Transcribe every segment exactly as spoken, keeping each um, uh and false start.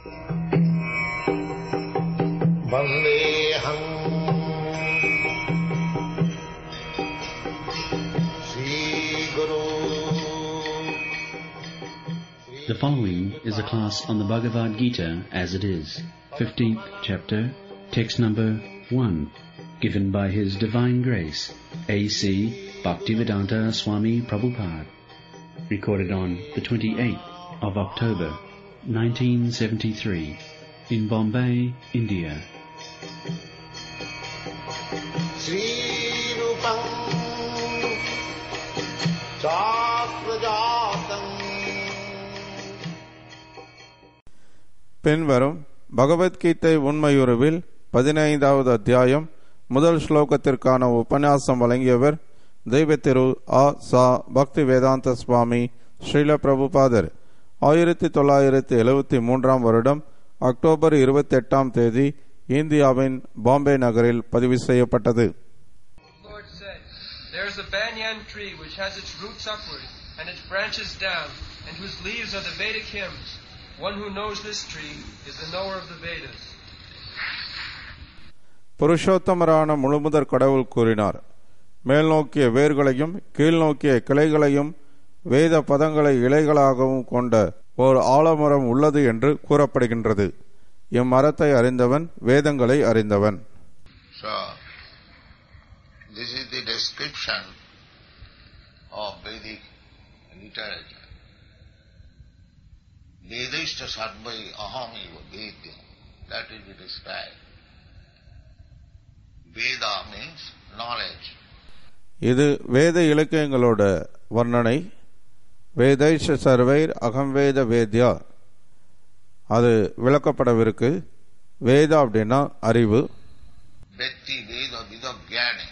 Vandeham Sri Guru. The following is a class on the Bhagavad Gita as it is, fifteenth chapter, text number one, given by His Divine Grace, A C Bhaktivedanta Swami Prabhupada, recorded on the twenty-eighth of October, nineteen seventy-three, in Bombay, India. Sri Rupam Chakrajatam. பின்வரும் பகவத்கீதை உண்மையுருவில் பதினைந்தாவது அத்தியாயம் முதல் ஸ்லோகத்திற்கான உபன்யாசம் வழங்கியவர் தெய்வத்திரு ஆ சா பக்தி வேதாந்த சுவாமி ஸ்ரீல பிரபுபாதர். ஆயிரத்தி தொள்ளாயிரத்தி எழுபத்தி மூன்றாம் வருடம் அக்டோபர் இருபத்தி எட்டாம் தேதி இந்தியாவின் பாம்பே நகரில் பதிவு செய்யப்பட்டது. There is a banyan tree which has its roots upward and its branches down, and whose leaves are the Vedic hymns. One who knows this tree is the knower of the Vedas. புருஷோத்தமரான முழுமுதற் கடவுள் கூறினார், மேல் நோக்கிய வேர்களையும் கீழ் நோக்கிய கிளைகளையும் வேத பதங்களை இலைகளாகவும் கொண்ட ஓர் ஆலமரம் உள்ளது என்று கூறப்படுகின்றது. இம்மரத்தை அறிந்தவன் வேதங்களை அறிந்தவன். So, this is the description of Vedic literature. Vedashta sarvai aham eva vedyam. That will be described. Veda means knowledge. இது வேத இலக்கியங்களோட வர்ணனை. வேதைஷ சர்வைர் அகம் வேத வேத்யா, அது விளக்கப்படவிருக்கு. வேதா அப்படின்னா அறிவு. Vetti veda vidaggyane.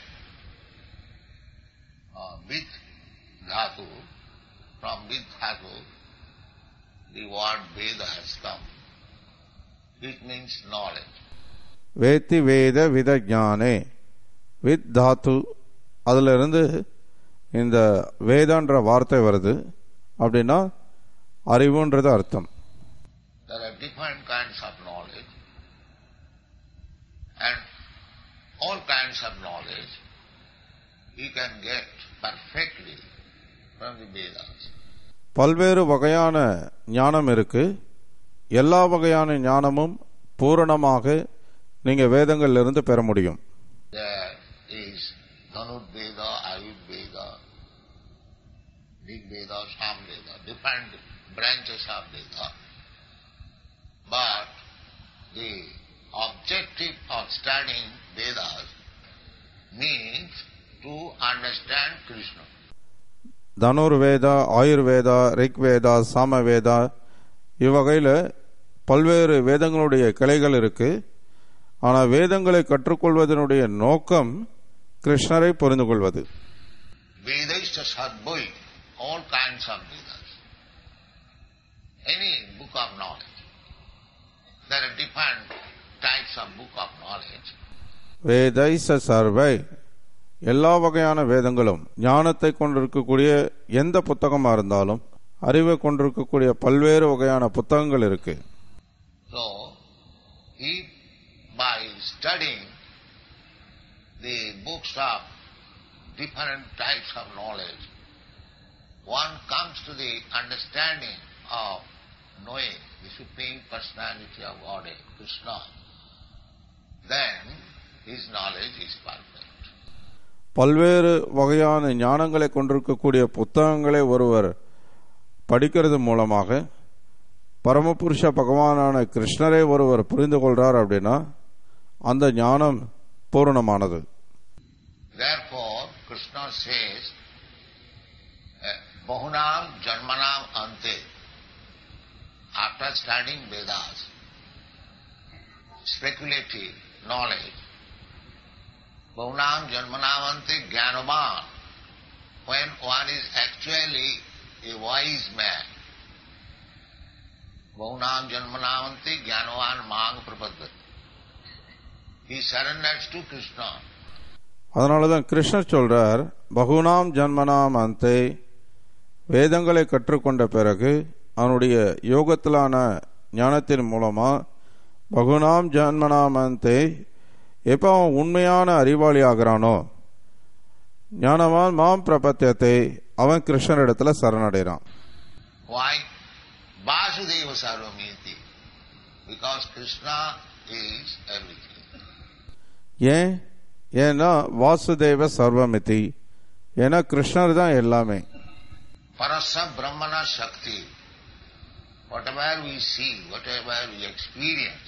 Vid dhatu, from vid dhatu, the word Veda has come. It means knowledge. வேத்தி வேத விதஞானே, with தாத்து, அதிலிருந்து இந்த வேதான்ற வார்த்தை வருது. அப்படின்னா அறிவுன்றது அர்த்தம். There are different kinds of knowledge, and all kinds of knowledge you can get perfectly from the Vedas. பல்வேறு வகையான ஞானம் இருக்கு. எல்லா வகையான ஞானமும் பூரணமாக நீங்க வேதங்கள்ல இருந்து பெற முடியும். There is Dhanurveda, Ayurveda, Rigveda, Samveda, different branches of Veda. But the objective of studying Vedas means to understand Krishna. தனுர்வேதா, Ayurveda, Rigveda, Samaveda, இவ்வகையில் பல்வேறு வேதங்களுடைய கிளைகள் இருக்கு. ஆனால் வேதங்களை கற்றுக்கொள்வதனுடைய நோக்கம் கிருஷ்ணரை புரிந்து கொள்வது. Vedashta sarvai, all kinds of Vedas. Any book of knowledge. There are different types of book of knowledge. வேதைச சர்வை, எல்லா வகையான வேதங்களும், ஞானத்தை கொண்டிருக்கக்கூடிய எந்த புத்தகமா இருந்தாலும் அறிவை கொண்டிருக்கக்கூடிய பல்வேறு வகையான புத்தகங்கள் இருக்கு. So, if by studying the books of different types of knowledge, one comes to the understanding of knowing the Supreme Personality of Godhead, Krishna, then his knowledge is perfect. பல்வேறு வகையான ஞானங்களை கொண்டிருக்கக்கூடிய புத்தகங்களை ஒருவர் படிக்கிறது மூலமாக பரமபுருஷ பகவானான கிருஷ்ணரை ஒருவர் புரிந்து கொள்றார் அப்படின்னா அந்த ஞானம் பூரணமானது. Therefore, Krishna says, Bahunam Janmanam Ante, after studying Vedas, speculative knowledge, Bahunam Janmanam Ante Jnanavan, when one is actually a wise man, Bahunam Janmanam Ante Jnanavan Mang Prapaddati, he surrenders to Krishna. அதனாலதான் கிருஷ்ணர் சொல்றார், பகுனாம் ஜன்மனாம் அந்தே, வேதங்களை கற்றுக்கொண்ட பிறகு அவனுடைய யோகத்திலான ஞானத்தின் மூலமா பகுனாம் ஜன்மனாமந்தே எப்போ அவன் உண்மையான அறிவாளி ஆகிறானோ ஞானவான் மாம் பிரபத்தியத்தை அவன் கிருஷ்ணரிடத்துல சரணடைறான். Why? Vasudeva Sarvamiti. Because Krishna is everything. ஏன்? ஏன்னா வாசுதேவ சர்வமிதி, ஏன்னா கிருஷ்ணர் தான் எல்லாமே. Parasa Brahmana Shakti. Whatever we see, whatever we experience,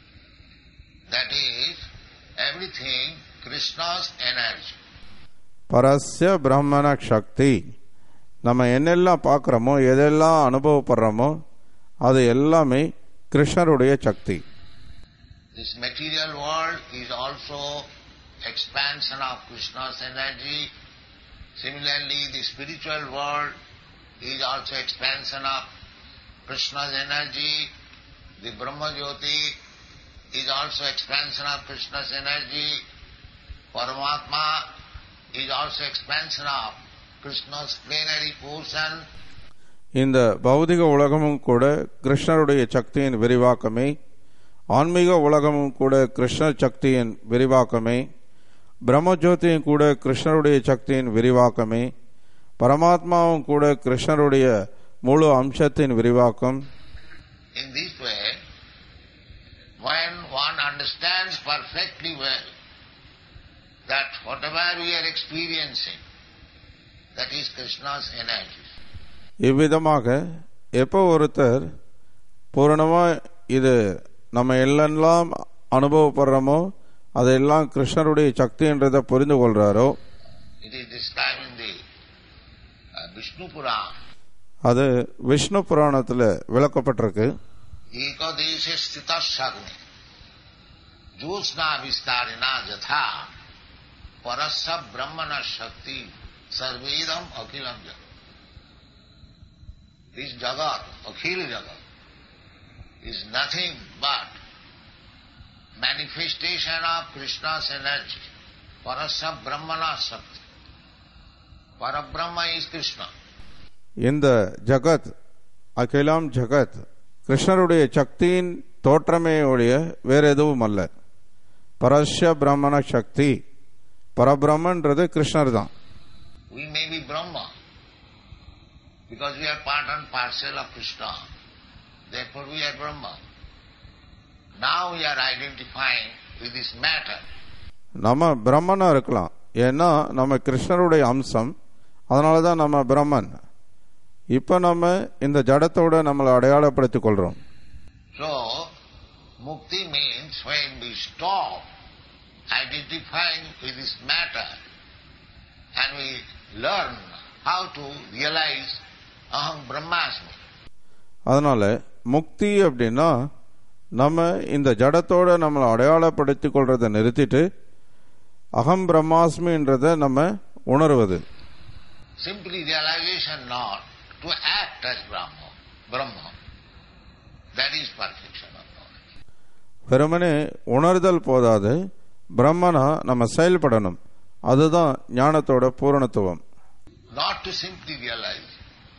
that is everything Krishna's energy. பரஸ்ய பிரம்மண சக்தி. நம்ம என்னெல்லாம் பார்க்குறோமோ எதெல்லாம் அனுபவப்படுறோமோ அது எல்லாமே கிருஷ்ணருடைய சக்தி. This material world is also expansion of Krishna's energy. Similarly, the spiritual world is also expansion of Krishna's energy. The Brahma Jyoti is also expansion of Krishna's energy. Paramatma is also expansion of Krishna's plenary portion. இந்த பௌதிக உலகமும் கூட கிருஷ்ணருடைய சக்தியின் விரிவாக்கமே, ஆன்மீக உலகமும் கூட கிருஷ்ண சக்தியின் விரிவாக்கமே, பிரம்மஜோதியும் கூட கிருஷ்ணருடைய சக்தியின் விரிவாக்கமே, பரமாத்மாவும் கூட கிருஷ்ணருடைய முழு அம்சத்தின் விரிவாக்கம். In this way, when one understands perfectly well that whatever we are experiencing, that is Krishna's energy. இவ்விதமாக எப்போ ஒருத்தர் பூரணமா இது நம்ம எல்லாம் அனுபவப்படுறோமோ அதெல்லாம் கிருஷ்ணருடைய சக்தி என்றதை புரிந்து கொள்றாரோ, It is described in the uh, Vishnu Purana. அது விஷ்ணு புராணத்துல விளக்கப்பட்டிருக்கு. Ekadeshe sthitasagni josna vistarina jatha parasya brahmana shakti sarvedam akhilam jagat. This jagat, akhil jagat, is nothing but manifestation of Krishna's energy. Parasya brahmana shakti. Parabrahma is Krishna. இந்த ஜகத், அகிலம் ஜகத், கிருஷ்ணருடைய சக்தியின் தோற்றமே ஒழிய வேற எதுவும் அல்ல. பரஸ்ய பிரம்மண சக்தி, பரபிரம்மன்றது கிருஷ்ணர் தான். We may be Brahma because we are part and parcel of Krishna. Therefore we are Brahma. Now we are identifying with this matter. நம்ம பிரம்மனா இருக்கலாம், ஏன்னா நம்ம கிருஷ்ணருடைய அம்சம், அதனால தான் நம்ம பிரம்மன். இப்ப நம்ம இந்த ஜடத்தோட நம்மளை அடையாளப்படுத்திக் கொள்றோம். So mukti means when we stop identifying with this matter and we learn how to realize aham brahmasmi. அதனால முக்தி அப்படின்னா நம்ம இந்த ஜடத்தோட நம்மளை அடையாளப்படுத்திக் கொள்றதை நிறுத்திட்டு அகம் பிரம்மாஸ்மின்றதை நம்ம உணர்வது. Simply realization, not to act as Brahma. Brahma. That is perfection of knowledge. வெறுமனே உணர்தல் போதாது, பிரம்மனா நம்ம செயல்படணும். அதுதான் ஞானத்தோட பூரணத்துவம். Not to simply realize.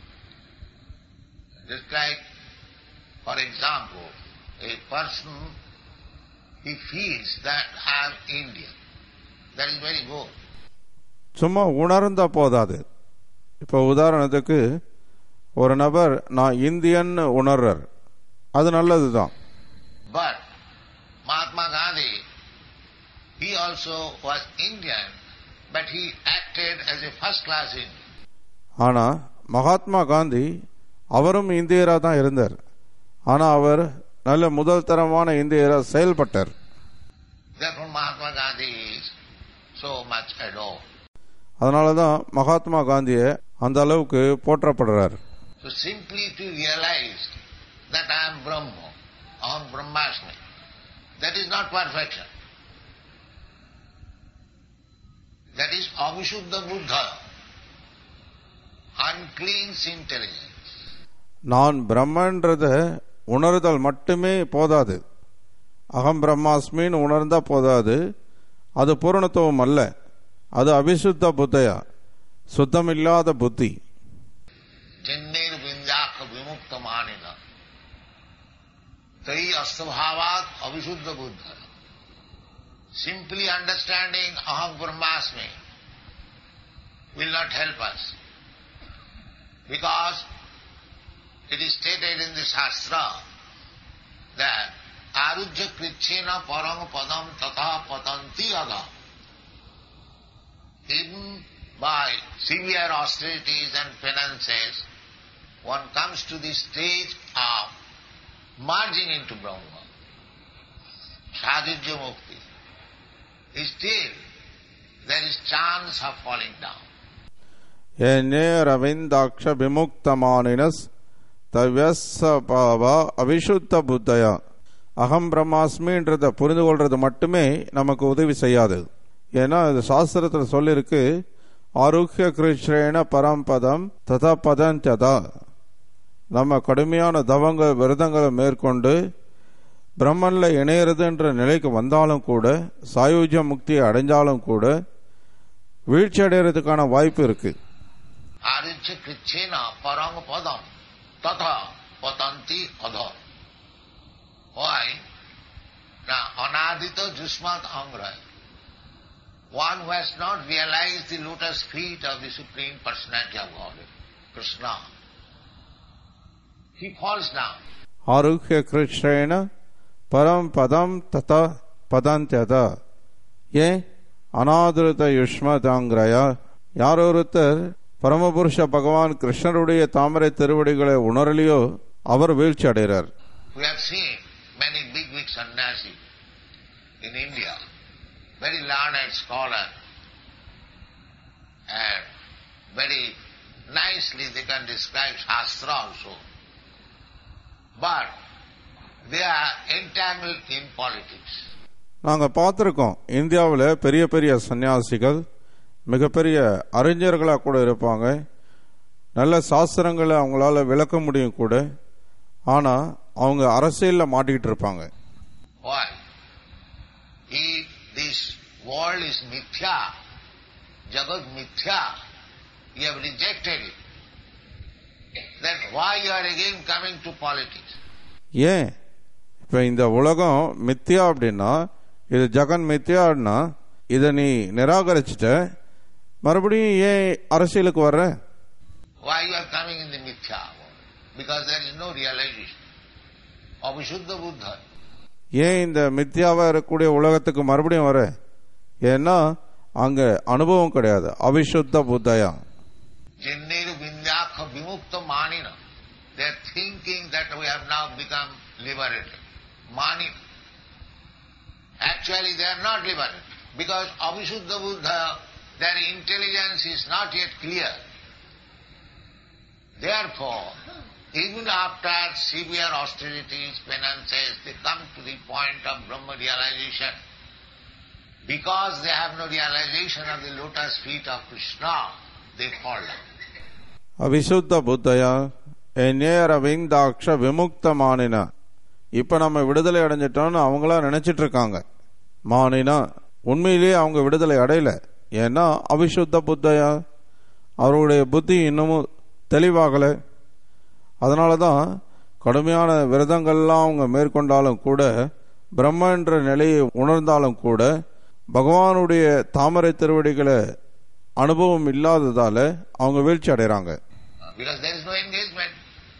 Just like, for example, a person, he feels that I am Indian. That is very good. சும்மா உணர்ந்தா போதாது. இப்போ உதாரணத்துக்கு ஒரு நபர் நான் இந்தியன் உணர்றார், அது நல்லதுதான். But Mahatma Gandhi, he also was Indian, but he acted as a first class Indian. ஆனா மகாத்மா காந்தி அவரும் இந்தியரா தான் இருந்தார், ஆனா அவர் நல்ல முதல் தரமான இந்தியரா செயல்பட்டார். Therefore Mahatma Gandhi is so much adored. அதனாலதான் மகாத்மா காந்திய அந்த அளவுக்கு போற்றப்படுறார். So simply to realize that I am Brahma, aham brahmasmi, that is not perfection. That is avishuddha buddha, unclean intelligence. நான் பிரம்மன்றத உணர்தல் மட்டுமே போதாது, அகம் பிரம்மாஸ்மின்னு உணர்ந்தா போதாது, அது பூரணத்துவம் அல்ல, அது அபிசுத்த புத்தையா, சுத்தமில்லாத புத்தி. Jannir vindaka vimukta manina Tai astabhavat avishuddha buddha. Simply understanding aham brahmasmi will not help us. Because it is stated in the Shastra that arujya krichena parang padam tatha patanti aga. Even by severe austerities and penances, one comes to the stage of merging into Brahma, sadhujya mukti. Still, there is chance of falling down. Ene ravindaksha vimuktamaninas tavyasabhava avishuddha buddhaya. அகம் பிரம்மாஸ்மின்றதை புரிந்து கொள்றது மட்டுமே நமக்கு உதவி செய்யாது. ஏன்னா இது சாஸ்திரத்தில் சொல்லிருக்கு, ஆரோக்கிய கிருஷ்ணேன பரம்பதம் ததா பதந்ததா. நம்ம கடுமையான தவங்கள் விரதங்களை மேற்கொண்டு பிரம்மன்ல இணையறதுன்ற நிலைக்கு வந்தாலும் கூட, சாயுஜ்ய முக்தியை அடைஞ்சாலும் கூட வீழ்ச்சி அடைகிறதுக்கான வாய்ப்பு இருக்கு. ஆரோக்கிய கிருஷ்ணேன பரம்பதம் ததா பதந்தி அதா. Why? Now, anadita jusmat angra. One who has not realized the lotus feet of the Supreme Personality of Godhead, Krishna, he falls down. ஆரோக்கிய கிருஷ்ணேன பரம் பதம் ததா பதந்ததா. ஏன் அநாதிருத யுஷ்மதாங்கிரயா. யாரொருத்தர் பரமபுருஷ பகவான் கிருஷ்ணருடைய தாமரை திருவடிகளை உணரலையோ அவர் வீழ்ச்சி அடைகிறார். We have seen many big, big sannyasi in India, very learned scholar, and very nicely they can describe Shastra also. But they are entangled in politics. நாங்கள் பார்த்துருக்கோம், இந்தியாவில் பெரிய பெரிய சன்னியாசிகள் மிகப்பெரிய அறிஞர்களாக கூட இருப்பாங்க, நல்ல சாஸ்திரங்களை அவங்களால விளக்க முடியும் கூட, ஆனால் அவங்க அரசியல்ல மாட்டிக்கிட்டு இருப்பாங்க. Why? If this world is mithya, jagat mithya, you have rejected it, then why you are again coming to politics? ஏன் இப்ப இந்த உலகம் மித்யா அப்படின்னா, இது ஜகன் மித்யான்னா இதை நீ நிராகரிச்சுட்ட, மறுபடியும் ஏன் அரசியலுக்கு வர்ற? Why you are coming in the mithya world? Because there is no realization. அவிசுத்த Buddha. ஏன் இந்த மித்யாவா இருக்கக்கூடிய உலகத்துக்கு மறுபடியும் வர? ஏன்னா அங்க அனுபவம் கிடையாது. அவிசுத்த புத்தயா. ஜின்னேரு விந்யாக்க விமுக்த மானின. They are thinking that we have now become liberated. Manina. Actually they are not liberated. Because Avisuddha Buddha, their intelligence is not yet clear. Therefore, even after severe austerities, penances, they come to the point of Brahma realization. Because they have no realization of the lotus feet of Krishna, they fall down. அவிசுத்த புத்தயா நேர விந்தாக்ஷ விமுக்த மானினா. இப்ப நம்ம விடுதலை அடைஞ்சிட்டோம்னு அவங்களா நினைச்சிட்டு இருக்காங்க. மானினா உண்மையிலேயே அவங்க விடுதலை அடையல. ஏன்னா அவிசுத்த புத்தயா, அவருடைய புத்தி இன்னமும் தெளிவாகல. அதனாலதான் கடுமையான விரதங்கள்லாம் அவங்க மேற்கொண்டாலும் கூட, பிரம்ம என்ற நிலையை உணர்ந்தாலும் கூட, பகவானுடைய தாமரை திருவடிகளை அனுபவம் இல்லாததால அவங்க வீழ்ச்சி அடைறாங்க. Because there is no engagement.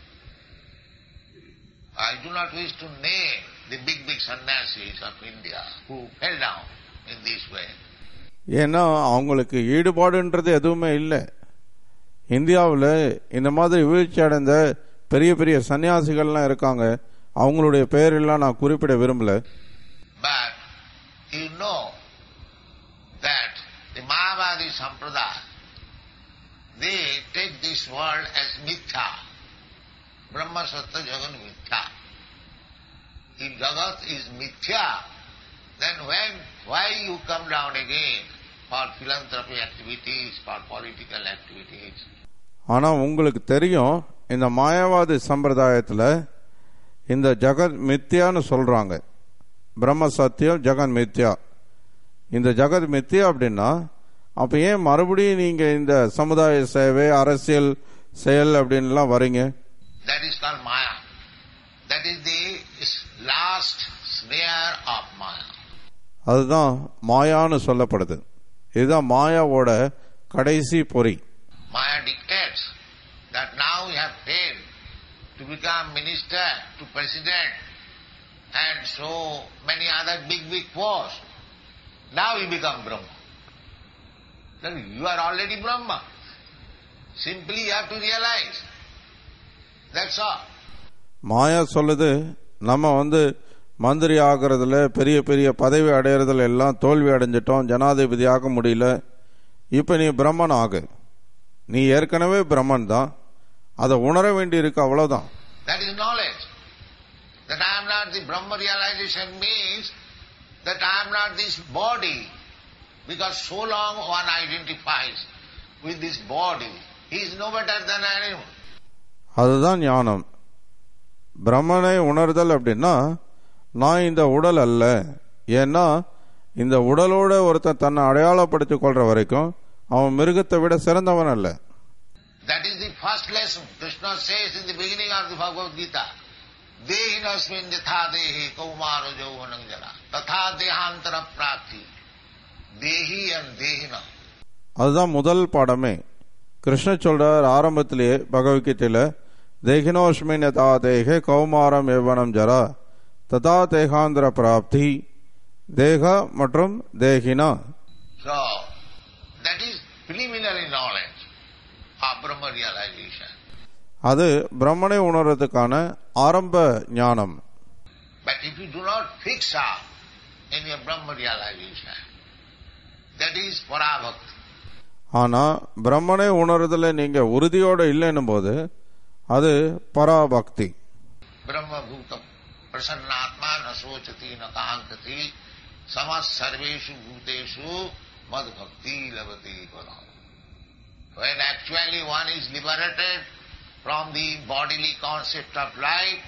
I do not wish to name the big big sannyasis of India who fell down in this way. ஏன்னா அவங்களுக்கு ஈடுபாடுன்றது எதுவுமே இல்லை. இந்தியாவில் இந்த மாதிரி வீழ்ச்சி அடைந்த பெரிய பெரிய சன்னியாசிகள்லாம் இருக்காங்க. அவங்களுடைய பெயரெல்லாம் நான் குறிப்பிட விரும்பல. But you know that the Mayavadi Sampradaya, they take this world as mithya. Brahma Sattva Jagat mithya. If Jagat is mithya, then when, why you come down again for philanthropy activities, for political activities? ஆனா உங்களுக்கு தெரியும், இந்த மாயாவாதி சம்பிரதாயத்தில் இந்த ஜகத் மித்யான்னு சொல்றாங்க. பிரம்ம சத்தியம் ஜகன் மித்யா. இந்த ஜகத் மித்யா அப்படின்னா அப்ப ஏன் மறுபடியும் நீங்க இந்த சமுதாய சேவை, அரசியல் செயல் அப்படின்லாம் வரீங்க? That is called Maya. That is the last snare of Maya. அதுதான் மாயான்னு சொல்லப்படுது. இதுதான் மாயாவோட கடைசி பொறி. Maya dictates that now you have failed to become minister, to president, and so many other big, big posts. Now you become Brahma. Then you are already Brahma. Simply you have to realize. That's all. மாயா சொல்லுது, நம்ம வந்து மந்திரி ஆகிறதுல பெரிய பெரிய பதவி அடையிறதுல எல்லாம் தோல்வி அடைஞ்சிட்டோம், ஜனாதிபதி ஆக முடியல, இப்ப நீ பிரம்மன் ஆகு. நீ ஏற்கனவே பிரம்மன் தான், அதை உணர வேண்டி இருக்கு, அவ்வளவுதான். That is knowledge. That I am not the Brahma realization means that I am not this body, because so long one identifies with this body, he is no better than an animal. அதுதான் ஞானம். பிரம்மனை உணர்தல் அப்படின்னா நான் இந்த உடல் அல்ல, ஏன்னா இந்த உடலோட ஒருத்தன் தன்னை அடையாளப்படுத்திக் கொள்ற வரைக்கும் அவன் மிருகத்தை விட சிறந்தவன் அல்ல. That is the first lesson. Krishna says in the beginning of the Bhagavad Gita, Dehinasmin yatha dehi kaumaro jauvanam jara tatha dehantara prapti dehi and dehina. அதுதான் முதல் பாடமே. கிருஷ்ண சொல்றார் ஆரம்பத்திலேயே பகவத்கீதையில, தேகினோஸ்மின் யதா தேகே கௌமாரம் யௌவனம் ஜரா ததா தேகாந்திர பிராப்தி தேக மற்றும் தேகினா. So that is preliminary knowledge of Brahma realization. அது பிரம்மனை உணர்றதுக்கான ஆரம்ப ஞானம். But if you do not fix up in your Brahma realization, that is parabhakti. ஆனா பிரம்மனை உணர்றதுல நீங்க உறுதியோட இல்லைன்னும் போது அது பராபக்தி. Brahma bhutam prasannatma na sochati na kankati samas sarveshu bhuteshu mad bhakti lavati param. When actually one is liberated from the bodily concept of life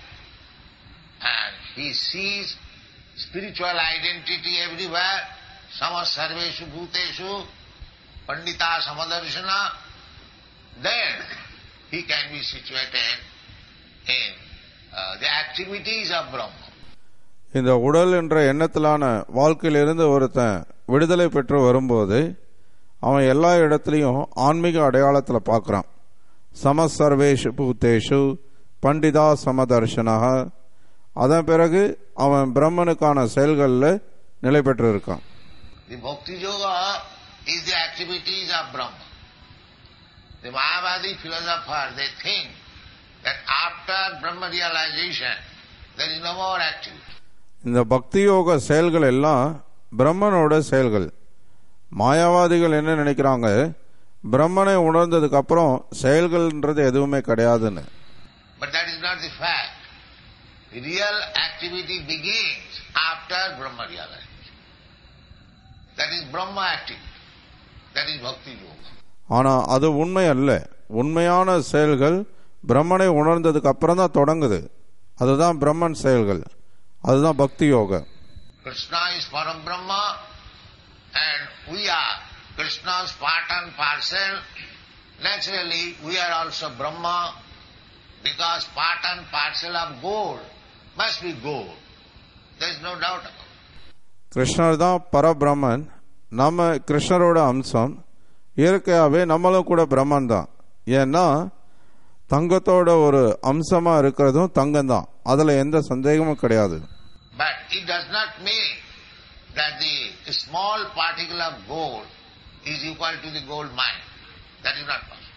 and he sees spiritual identity everywhere, samas sarveshu bhuteshu pandita samadarshana, then he can be situated in uh, the activities of Brahma. இந்த உடல் என்ற எண்ணத்திலான வாழ்க்கையிலிருந்து ஒருத்தன் விடுதலை பெற்று வரும்போது அவன் எல்லா இடத்துலையும் ஆன்மீக அடையாளத்தில் பார்க்கிறான். சமசர்வேஷு பூத்தேஷு பண்டிதா சமதர்ஷனா. அதன் பிறகு அவன் பிரம்மனுக்கான செயல்களில் நிலை பெற்று இருக்கான். The Bhakti Yoga is the activities of Brahma. The Mayavadi philosophers, they think that after Brahma realization, there is no more activity. இந்த பக்தி யோக செயல்கள் எல்லாம் பிரம்மனோட செயல்கள். மாயாவாதிகள் என்ன நினைக்கிறாங்க, பிரம்மனை உணர்ந்ததுக்கு அப்புறம் செயல்கள்ன்றது எதுவுமே கிடையாதுன்னு. But that is not the fact. The real activity begins after Brahma realization. That is Brahma activity. That is Bhakti Yoga. ஆனா அது உண்மை அல்ல. உண்மையான செயல்கள் பிரம்மனை உணர்ந்ததுக்கு அப்புறம் தான் தொடங்குது. அதுதான் பிரம்மன் செயல்கள், அதுதான் பக்தி யோக. Krishna is Param Brahma and we are Krishna's part and parcel. Naturally we are also Brahma because part and parcel of gold must be gold. There is no doubt about it. கிருஷ்ணர் தான் பரபிரம்மன், நம்ம கிருஷ்ணரோட அம்சம். இயற்கையாகவே நம்மளும் கூட பிரம்மன் தான். ஏன்னா தங்கத்தோட ஒரு அம்சமா இருக்கிறதும் தங்கம் தான், அதுல எந்த சந்தேகமும் கிடையாது. But it does not mean that the small particle of gold is equal to the gold mine. That is not possible.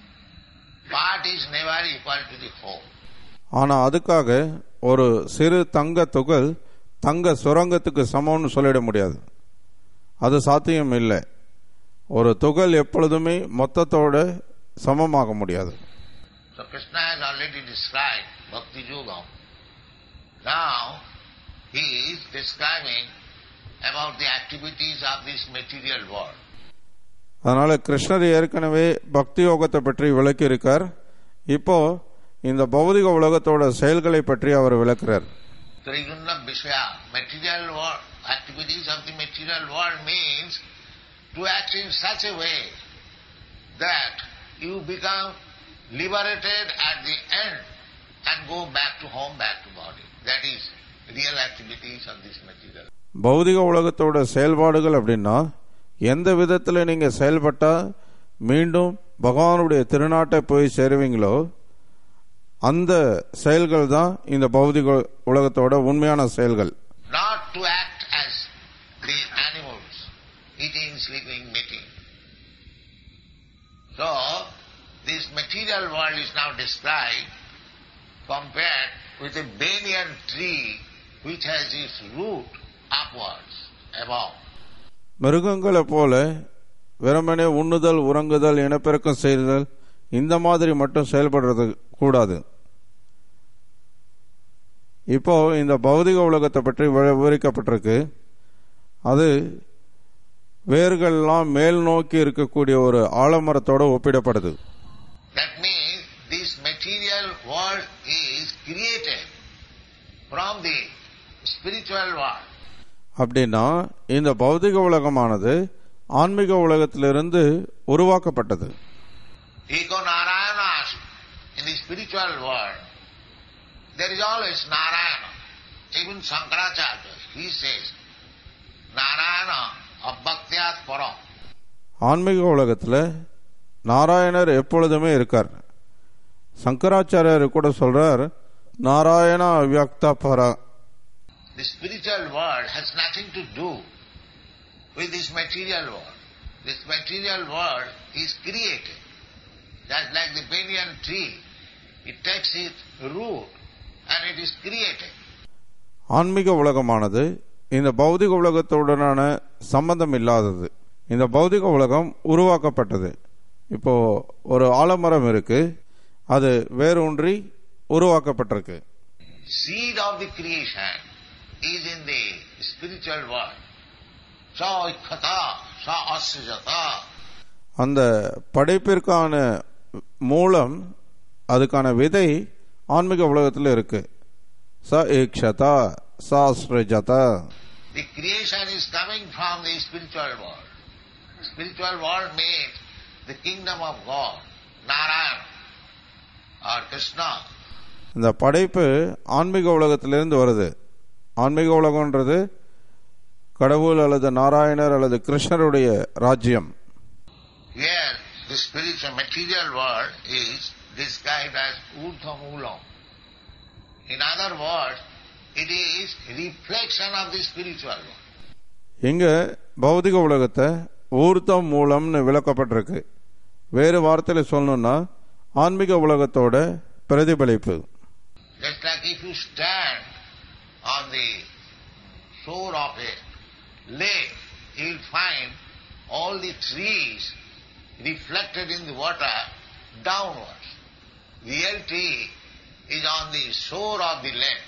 Part is never equal to the whole. ஆனா அதுக்காக ஒரு சிறு தங்க துகள் தங்க சுரங்கத்துக்கு சமம்னு சொல்லிட முடியாது, அது சாத்தியம் இல்லை. ஒரு துகள் எப்பொழுதுமே மொத்தத்தோட சமமாக முடியாது. So Krishna has already described Bhakti Yoga. Now he is describing about the activities of this material world. அதனால கிருஷ்ணர் ஏற்கனவே பக்தி யோகத்தை பற்றி விளக்கி இருக்கார். இப்போ இந்த பௌதிக உலகத்தோட செயல்களை பற்றி அவர் விளக்குறார். Triguna Vishaya, material world, activities of the material world means to act in such a way that you become liberated at the end and go back to home, back to body. That is activities of this material. பௌதிக உலகத்தோட செயல்பாடுகள் அப்படின்னா எந்த விதத்தில் நீங்க செயல்பட்டா மீண்டும் பகவானுடைய திருநாட்டை போய் சேருவீங்களோ அந்த செயல்கள் தான் இந்த பௌதிக உலகத்தோட உண்மையான செயல்கள். Not to act as the animals, eating, sleeping, mating. So, this material world is now described compared with a banyan tree which has its root upwards, above. மிருகங்களை போல வெறுமனே உண்ணுதல், உறங்குதல், இனப்பெருக்கம் செய்தல் இந்த மாதிரி மட்டும் செயல்படுறது கூடாது. இப்போ இந்த பௌதிக உலகத்தை பற்றி விவரிக்கப்பட்டிருக்கு. அது வேர்கள்லாம் மேல் நோக்கி இருக்கக்கூடிய ஒரு ஆலமரத்தோட ஒப்பிடப்படுது. That means this material world is created from the spiritual world. அப்படின்னா இந்த பௌதிக உலகமானது ஆன்மீக உலகத்திலிருந்து உருவாக்கப்பட்டது. Eko Narayana, in the spiritual world, there is always Narayana. Even Shankaracharya, he says, Narayana abhaktyat param. ஆன்மீக உலகத்தில் நாராயணர் எப்பொழுதுமே இருக்கார். சங்கராச்சாரியர் கூட சொல்றார், நாராயண அவ்யக்த பர. The spiritual world has nothing to do with this material world. This material world is created. Just like the banyan tree, it takes its root and it is created. ஆன்மீக உலகமானது இந்த பௌதிக உலகத்துடனான சம்பந்தம் இல்லாதது. இந்த பௌதிக உலகம் உருவாக்கப்பட்டது. இப்போ ஒரு ஆலமரம் இருக்கு, அது வேரூன்றி உருவாக்கப்பட்டிருக்கு. Seed of the creation is in the spiritual world. Sa ikkhata, sa asrijata. அந்த படைப்பிற்கான மூலம், அதுக்கான விதை ஆன்மீக உலகத்தில் இருக்கு. ச இக்ஷதா ச ஸ்ருஜதா. The creation is coming from the spiritual world. Spiritual world means the kingdom of God, Narayana or Krishna. இந்த படைப்பு ஆன்மீக உலகத்திலிருந்து வருது. ஆன்மீக உலகம்ன்றது கடவுள் அல்லது நாராயணர் அல்லது கிருஷ்ணருடைய ராஜ்யம். Here the spiritual material world is described as Urdhva Moolam. In other words, it is reflection of the spiritual world. இங்க பௌதிக உலகத்தை ஊர்த்தம் மூலம்னு விளக்கப்பட்டிருக்கு. வேறு வார்த்தையில சொல்லணும்னா ஆன்மீக உலகத்தோட பிரதிபலிப்பு. Just like if you stand on the shore of a lake, you will find all the trees reflected in the water downwards. Reality is on the shore of the lake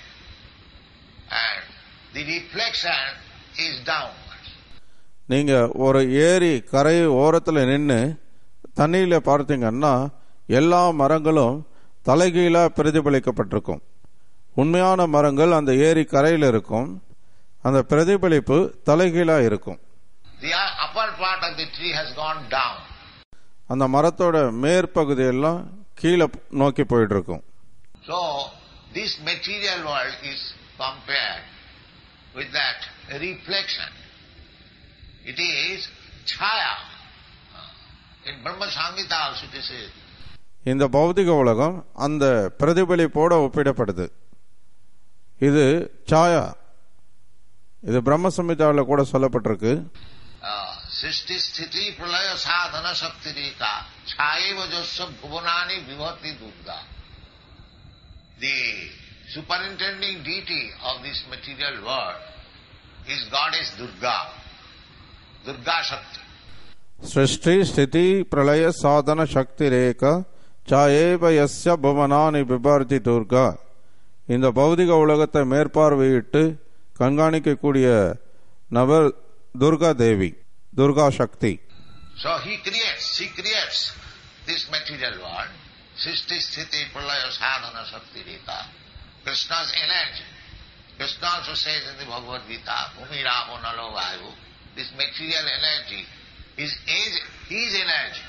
and the reflection is downwards. நீங்க ஒரு ஏரி கரை ஓரத்தில் நின்று தண்ணியில பார்த்தீங்கன்னா எல்லா மரங்களும் தலைகீழா பிரதிபலிக்கப்பட்டிருக்கும். உண்மையான மரங்கள் அந்த ஏரி கரையில் இருக்கும், அந்த பிரதிபலிப்பு தலைகீழா இருக்கும். The upper part of the tree has gone down. அந்த மரத்தோட மேற்பகுதி எல்லாம் கீழே நோக்கி போயிட்டு இருக்கும். So this material world is compared with that reflection. It is chaya. In Brahma Samhita also it is. இந்த பௌதிக உலகம் அந்த பிரதிபலிப்போட ஒப்பிடப்படுது. இது சாயா. இது பிரம்ம சம்ஹிதாவில் கூட சொல்லப்பட்டிருக்கு. சிருஷ்டி ஸ்திதி பிரளய சாதன சக்தி Rekha சாயேவ ஜஸ்ய புவனானி விபத்தி Durga. The superintending deity of this material world is goddess Durga, Durga Shakti. சிருஷ்டி ஸ்திதி பிரளய சாதன சக்தி ரேகா சாயேவ யஸ்ய புவனானி விபத்தி துர்கா. இந்த பௌதிக உலகத்தை மேற்பார்வையிட்டு கண்காணிக்கக்கூடிய நபர் துர்கா தேவி, துர்கா சக்தி. So he creates, she creates this material world. Srishti Sthiti Pralaya Sadhana Shakti Rita. Krishna's energy. Krishna also says in the Bhagavad Gita, Bhumi Ramo Nalo Vayu. This material energy is his energy.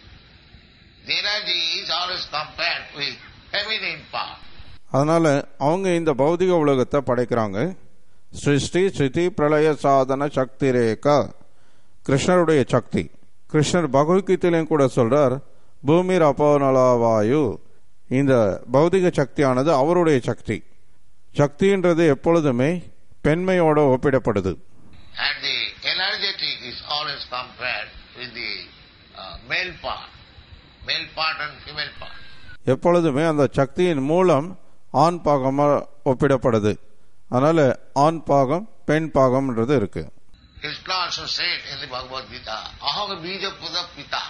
The energy is always compared with feminine part. அதனால அவங்க இந்த பௌதிக உலகத்தை படைக்கிறாங்க. சிருஷ்டி ஸ்திதி பிரளய சாதன சக்தி ரேகா கிருஷ்ணருடைய சக்தி. கிருஷ்ணர் பகவத்கீதையிலும் கூட சொல்றார், பூமிர் அப்போனலவாயு, இந்த பௌதிக சக்தியானது அவருடைய சக்தி. சக்தின்றது எப்பொழுதுமே பெண்மையோட ஒப்பிடப்படுது. And the energetic is always compared with the uh, male part, male part and female part. எப்பொழுதுமே அந்த சக்தியின் மூலம் ஆண் பாகமா ஒப்பிடப்படுது. அதனால ஆண் பாகம் பெண் பாகம்ன்றது இருக்கு. Krishna also said in the Bhagavad Gita, aham bija puda pita.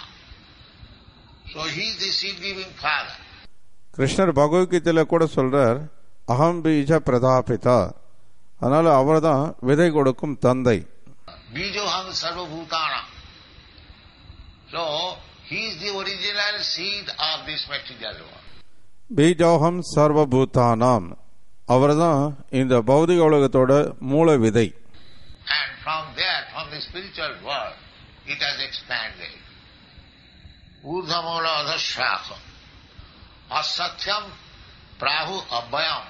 So he is the seed giving father. கிருஷ்ணர் பகவத்கீதையில கூட சொல்றார், அகம் பீஜ பிரதாபிதா, அதனால அவர் தான் விதை கொடுக்கும் தந்தை. Bijoham sarvabhutana. So he is the original seed of this material world. பீஜோகம் சர்வபூதானாம், அவர் தான் இந்த பௌதிக உலகத்தோட மூல விதை. And from there, from the spiritual world, it has expanded. Urdhamula adhashakam. Asatyam prahu abhayam.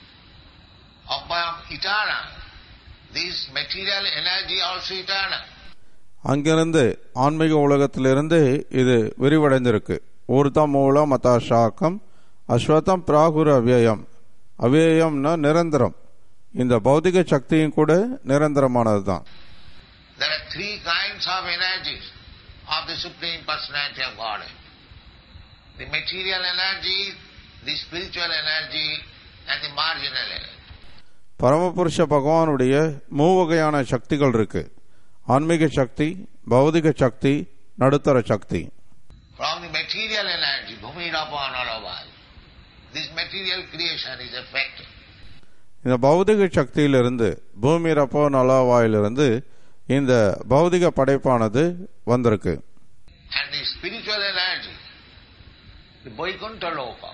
Abhayam eternal. This material energy also eternal. அங்கிருந்து ஆன்மீக உலகத்திலிருந்து இது விரிவடைந்திருக்கு. ஊர்தம் மூலம் அதாஷாக்கம் அஸ்வத்தம் பிராகுர அவ்யயம். அவ்யயம்னா நிரந்தரம். இந்த பௌதிக சக்தியும் கூட நிரந்தரமானது தான். There are three kinds of energies of the Supreme Personality of Godhead. The material energy, the spiritual energy and the marginal energy. பரமபுருஷ பகவானுடைய மூவகையான சக்திகள் இருக்கு. ஆன்மீக சக்தி, பௌதிக சக்தி, நடுத்தர சக்தி. From the material energy, bhumirapanalavai, this material creation is affected. இந்த பௌதிக சக்தியிலிருந்து, பூமி ரப்போ நலவாயிலிருந்து இந்த பௌதிக படைப்பானது வந்திருக்கு. And the spiritual energy, the Vaikuntha Loka,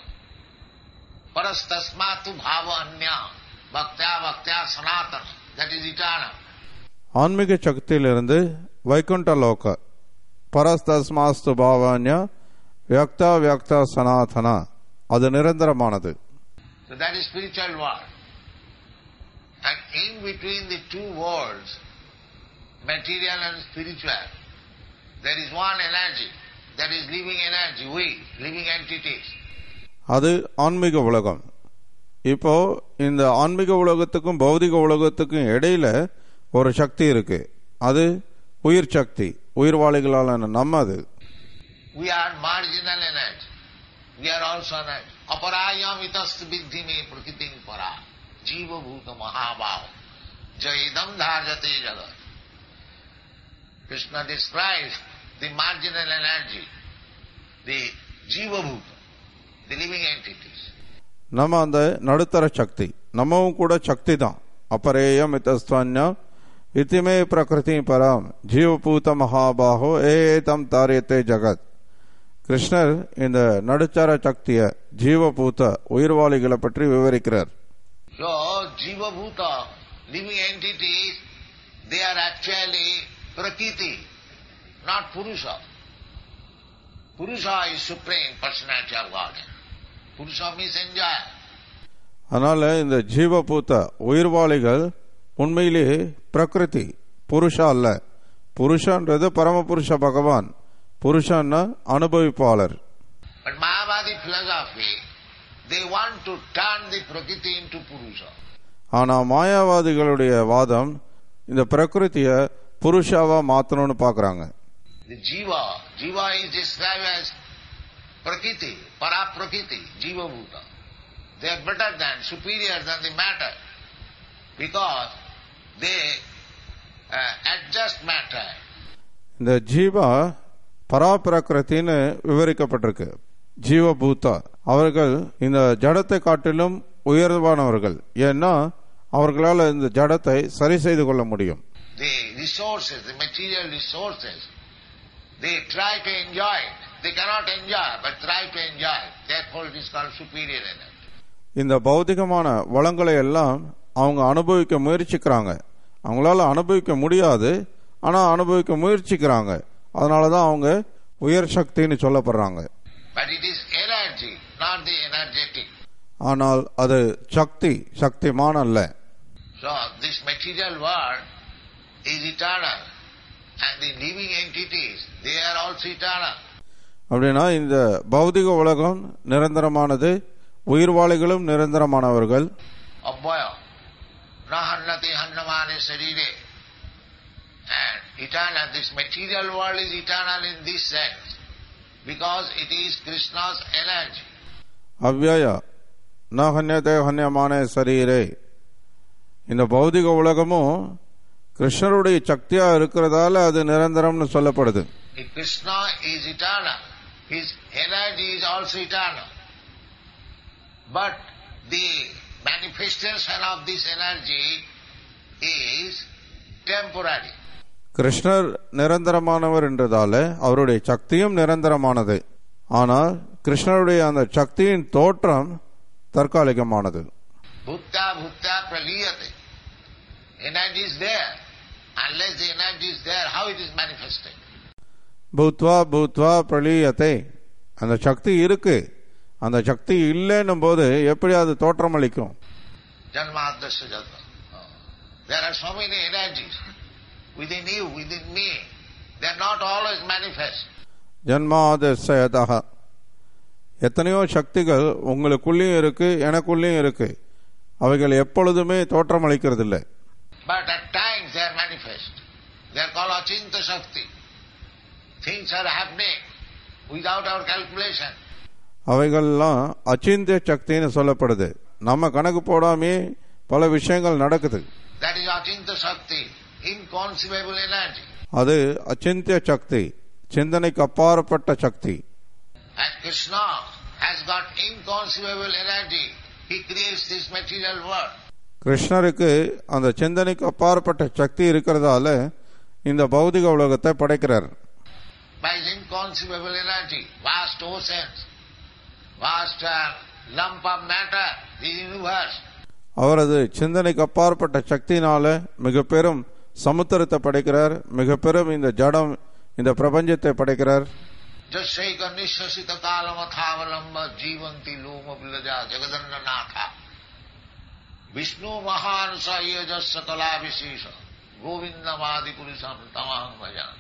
parastasmatu bhava anya, bhaktya bhaktya sanatana, that is eternal. ஆன்மீக சக்தியிலிருந்து வைகுண்ட லோக, பரஸ்தஸ்மாஸ்து பாவான்யா வியக்தா வியக்தா சனாதனா, அது நிரந்தரமானது. So that is spiritual world. And in between the two worlds, material and spiritual, there is one energy, that is living energy, we, living entities. அது ஆன்மீக உலகம். இப்போ இந்த ஆன்மீக உலகத்துக்கும் பௌதிக உலகத்துக்கும் இடையில ஒரு சக்தி இருக்கு. அது உயிர் சக்தி, உயிர்வாளிகளான நம்ம. அது We are marginal energy. We are also energy. Aparayam itastu viddhime prakritim para. Jiva bhuta mahabhava. Jaidam dhajate jagat. Krishna describes the marginal energy, the jiva bhuta, the living entities. நம்ம அந்த நடுத்தர சக்தி, நம்மவும் கூட சக்தி தான். அபரேயம் இத்தஸ்துவன்யா இத்திமே பிரகிருதி பரம் ஜீவபூத மகாபாகோ ஏதம் தாரியத்தே ஜகத். கிருஷ்ணர் இந்த நடுத்தர சக்திய ஜீவபூத உயிர்வாளிகளை பற்றி விவரிக்கிறார். So ஜீவபூத living entities, they are actually prakriti, not purusha. Purusha is supreme personality of God. Purusha means enjoy. அதனால இந்த ஜீவபூத உயிர்வாளிகள் உண்மையிலேயே பிரகிருதி, புருஷா அல்ல. புருஷன்றது பரமபுருஷ பகவான், புருஷன்னா அனுபவிப்பாளர். But Mayavadi philosophy, they want to turn the prakriti into purusha. ஆனா மாயாவாதிகளுடைய வாதம் இந்த பிரகிருதிய புருஷாவா மாத்தணும்னு பாக்குறாங்க. The jiva, jiva is described as prakriti, para prakriti, jiva bhuta. They are better than, superior than the matter, because they uh, adjust matter. இந்த ஜீவா பராபிரகிருத்தின்னு விவரிக்கப்பட்டிருக்கு. ஜீவபூதா அவர்கள் இந்த ஜடத்தை காட்டிலும் உயர்வானவர்கள். ஏன்னா அவர்களால் இந்த ஜடத்தை சரி செய்து கொள்ள முடியும். The resources, the material resources, they try to enjoy it. They cannot enjoy, but try to enjoy it. Therefore it is called superior energy. இந்த பௌதிகமான வளங்களை எல்லாம் அவங்க அனுபவிக்க முயற்சிக்கிறாங்க. அவங்களால அனுபவிக்க முடியாது, ஆனா அனுபவிக்க முயற்சிக்கிறாங்க. அதனாலதான் அவங்க உயர் சக்தின்னு சொல்லப்படுறாங்க. But it is energy, not the energetic. ஆனால் அது சக்தி, சக்திமான் அல்ல. So this material world is eternal and the living entities, they are also eternal. அப்படின்னா இந்த பௌதிக உலகம் நிரந்தரமானது, உயிர்வாளிகளும் நிரந்தரமானவர்கள். Abhaya nahannati hannamane sarire, and eternal, this material world is eternal in this sense because it is Krishna's energy. அவ்யய நஹன்யதே ஹன்யமானே சரீரே, இந்த பௌதிக உலகமும் கிருஷ்ணருடைய சக்தியா இருக்கிறதால அது நிரந்தரம்னு சொல்லப்படுது. If Krishna is eternal, his energy is also eternal. But the manifestation of this energy is temporary. கிருஷ்ணர் நிரந்தரமானவர் என்றதால அவருடைய சக்தியும் நிரந்தரமானது. ஆனால் கிருஷ்ணருடைய அந்த சக்தியின் தோற்றம் தற்காலிகமானது. Bhutta bhutta praliyate. Energy is there. Unless the energy is there, how it is manifested? பூத்வா பூத்வா பிரளீயத்தை, அந்த சக்தி இருக்கு, அந்த சக்தி இல்லைன்னும் போது எப்படி அது தோற்றமளிக்கும்? Janmadasya jata. There are so many energies within you, within me. They are not always manifest. ஜன்மாதசயதா, எத்தனையோ சக்திகள் உங்களுக்குள்ளேயும் இருக்கு, எனக்குள்ளேயும் இருக்கு. அவைகள் எப்பொழுதுமே தோற்றமளிக்கிறது இல்லை. But at times they are manifest. They are called achinta shakti. Things are happening without our calculation. அவைகள்லாம் அச்சிந்திய சக்தின்னு சொல்லப்படுது. நம்ம கணக்கு போடாமே பல விஷயங்கள் நடக்குது. That is achinta shakti, inconceivable energy. அது அச்சிந்திய சக்தி, சிந்தனைக்கு அப்பாற்பட்ட சக்தி. And Krishna has got inconceivable energy. He creates this material world. கிருஷ்ணருக்கு அந்த சிந்தனைக்கு அப்பாற்பட்ட சக்தி இருக்கிறதால இந்த பௌதிக உலகத்தை படைக்கிறார். By his inconceivable energy, vast oceans, vast uh, lump of matter, the universe. அவரது சிந்தனைக்கு அப்பாற்பட்ட சக்தியினால மிக பெரும் சமுத்திரத்தை படைக்கிறார், மிக பெரும் இந்த ஜடம், இந்த பிரபஞ்சத்தை படைக்கிறார். Jasyaika nishasita kalamathavalamba jivanti loma vilaja jagadanna natha Vishnu mahansa yajasya kalabhisisa govindamadi purisam tamaham bhajan.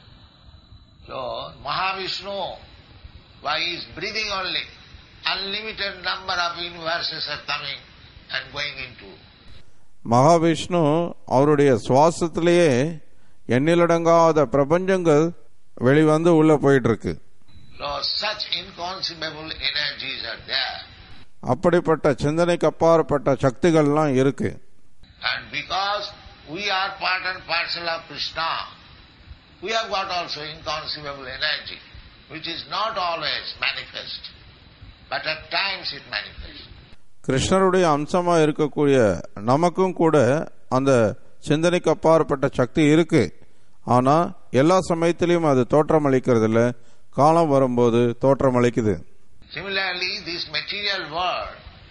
So Mahavishnu, by his breathing only, unlimited number of universes are coming and going into. Mahavishnu அவருடைய சுவாசத்திலேயே எண்ணிலடங்காத பிரபஞ்சங்கள் வெளிவந்து உள்ள போயிட்டு இருக்கு. So such inconceivable energies are there. அப்படிப்பட்ட சிந்தனைக்கு அப்பாற்பட்ட சக்திகள்லாம் இருக்கு. And because we are part and parcel of Krishna, we have got also inconceivable energy, which is not always manifest, but at times it manifests. கிருஷ்ணருடைய அம்சமா இருக்கக்கூடிய நமக்கும் கூட அந்த சிந்தனைக்கு அப்பாற்பட்ட சக்தி இருக்கு. ஆனா எல்லா சமயத்திலையும் அது தோற்றமளிக்கிறது இல்ல, காலம் வரும்போது தோற்றமளிக்குது. Similarly, this material world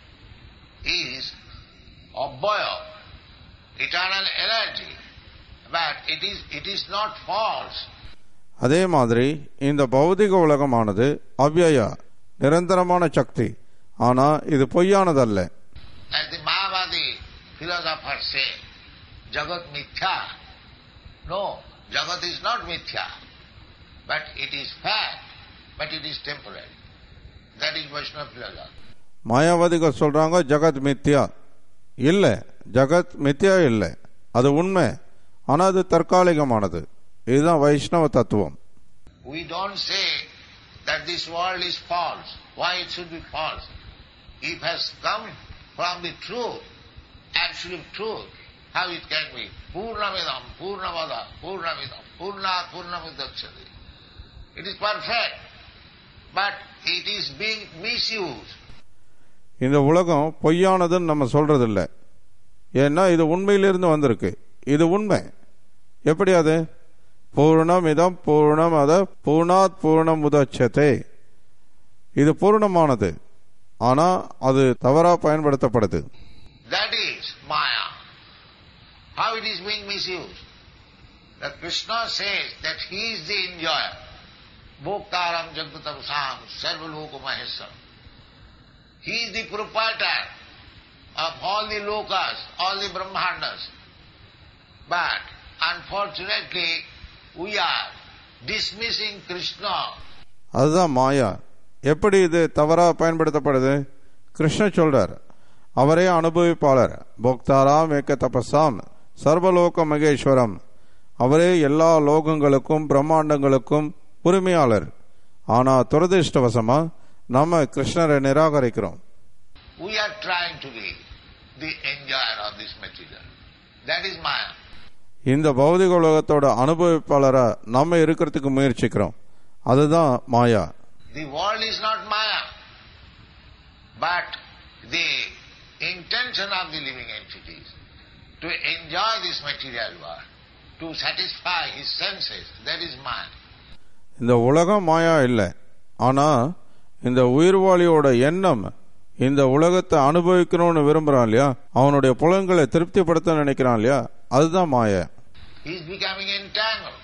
is abhaya, eternal energy, but it is it is not false. அதே மாதிரி இந்த பௌதிக உலகமானது அவ்யயா, நிரந்தரமான சக்தி, ஆனா இது பொய்யானதல்ல. As the Mayavadi philosophers say, Jagat mithya. No, Jagat is not mithya, but it is fact, but it is temporary. That is Vaishnava philosophy. மாயாவாதிகள் சொல்றாங்க ஜகத் மித்யா இல்ல, ஜகத் மித்யா இல்ல, அது உண்மை, ஆனா அது தற்காலிகமானது. இதுதான் வைஷ்ணவ தத்துவம். We don't say that this world is false. Why it should be false? It has come from the truth, absolute truth. How it can be? Purnamidam, Purnamada, Purnamidam, Purna, Purnamidacchati. It is perfect, but it is being misused. இந்த உலகம் பொய்யானதுன்னு நம்ம சொல்றது இல்ல, ஏன்னா இது உண்மையிலிருந்து வந்திருக்கு. இது உண்மை. எப்படி அது? பூர்ணம் இதம் பூர்ணம் அத பூர்ணாத் பூர்ணம் உதச்சதே. இது பூர்ணமானது, ஆனா அது தவறா பயன்படுத்தப்படுது. That is Maya. How it is being misused? That Krishna says that he is the enjoyer. Bhoktaram Jagdatam Sam Sarvaloka Mahesam. He is the proprietor of all the lokas, all the brahmandas. But unfortunately, we are dismissing Krishna. அதுதான் மாயா. எப்படி இது தவறா பயன்படுத்தப்படுது? கிருஷ்ணர் சொல்றார், அவரே அனுபவிப்பாளர், போக்தாராம் ஏக தபசாம் சர்வலோக மகேஸ்வரம், அவரே எல்லா லோகங்களுக்கும் பிரம்மாண்டங்களுக்கும் உரிமையாளர். ஆனா துரதிருஷ்டவசமா நம்ம கிருஷ்ணரை நிராகரிக்கிறோம். We are trying to be the enjoyer of this material. That is Maya. இந்த பௌதிக உலகத்தோட அனுபவிப்பாளரா நம்ம இருக்கிறதுக்கு முயற்சிக்கிறோம். அதுதான் மாயா. The world is not Maya, but the intention of the living entities to enjoy this material world, to satisfy his senses, that is Maya. இந்த உலகம் மாயா இல்லை, ஆனா இந்த உயிர்வாளியோட எண்ணம் இந்த உலகத்தை அனுபவிக்கணும்னு விரும்புறான் இல்லையா, அவனுடைய புலன்களை திருப்திப்படுத்த நினைக்கிறான் இல்லையா, அதுதான் மாயா. He is becoming entangled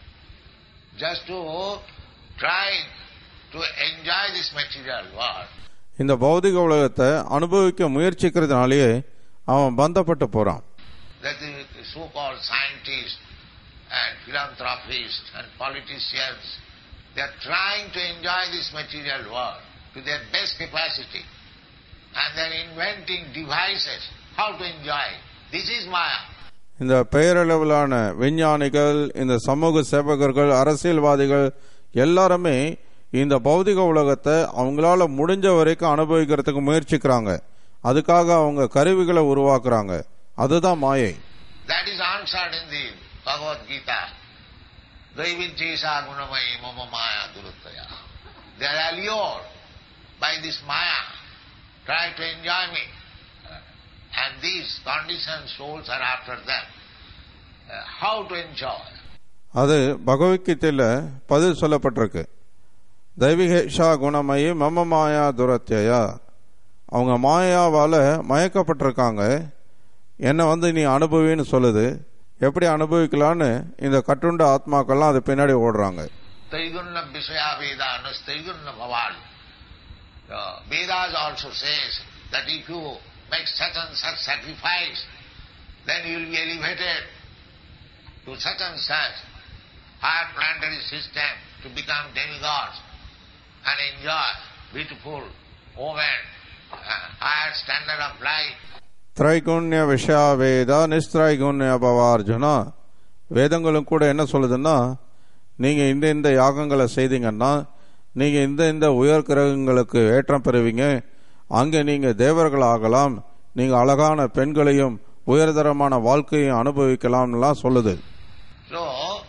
just to try to enjoy this material world. இந்த பௌதிக உலகத்தை அனுபவிக்க முயற்சிக்கிறதுனாலேயே அவன் பந்தப்பட்டு போறான். That the so-called scientists and philanthropists and politicians, they are trying to enjoy this material world to their best capacity, and they are inventing devices how to enjoy it. This is Maya. இந்த பெயரளவிலான விஞ்ஞானிகள், இந்த சமூக சேவகர்கள், அரசியல்வாதிகள் எல்லாருமே இந்த பௌதிக உலகத்தை அவங்களால முடிஞ்ச வரைக்கும் அனுபவிக்கிறதுக்கு முயற்சிக்கிறாங்க. அதுக்காக அவங்க கருவிகளை உருவாக்குறாங்க. அதுதான் மாயை. That is answered in the Bhagavad Gita. Daivinchesa gunamayi mama maya duruttaya. They are allured by this Maya, try to enjoy me. And these conditioned souls are after them. Uh, how to enjoy? அது பகவத்கீதையில பதில் சொல்லப்பட்டிருக்கு. தெய்வீகேஷா குணமயி மம மாயா துரத்தியா. அவங்க மாயாவால மயக்கப்பட்டிருக்காங்க. என்ன வந்து நீ அனுபவின்னு சொல்லுது. எப்படி அனுபவிக்கலான்னு இந்த கட்டுண்ட ஆத்மாக்கள்லாம் அது பின்னாடி ஓடுறாங்க. Taigunna Visaya Veda, Nastaigunna Bhaval. Vedas also says that if you make such and such sacrifice, then you will be elevated to such and such higher planetary system to become demigods and enjoy beautiful women, uh, higher standard of life. திரைகுண்ய விஷயா வேதா நிஸ்திரைகுண்ய பவார்ஜுனா. வேதங்களும் கூட என்ன சொல்லுதுன்னா, நீங்க இந்த இந்த யாகங்களை செய்தீங்கன்னா நீங்க இந்த இந்த உயர் கிரகங்களுக்கு ஏற்றம் பெறுவீங்க, அங்கே நீங்க தேவர்கள் ஆகலாம், நீங்க அழகான பெண்களையும் உயர்தரமான வாழ்க்கையும் அனுபவிக்கலாம்லாம் சொல்லுது. So,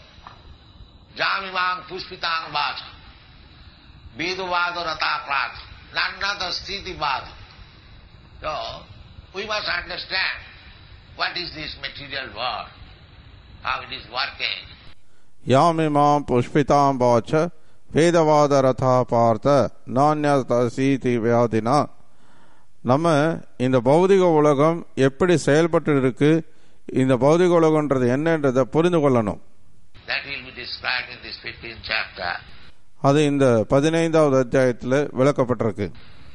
Jamimang Pushpitang Bhaja, Viduvada Rataprat, Nannata Sthiti Bhaja. So, we must understand what is this material world, how it is working. யாமிமாம் புஷ்பிதாம் பாச்ச வேதவாத Radha பார்த்த நான்யதசீதி வியாதினா. நம்ம இந்த பௌதிக உலகம் எப்படி செயல்பட்டு இருக்கு, இந்த பௌதிக உலகம்ன்றது என்னன்றதை புரிந்து கொள்ளணும். அது இந்த பதினைந்தாவது அத்தியாயத்தில் விளக்கப்பட்டிருக்கு.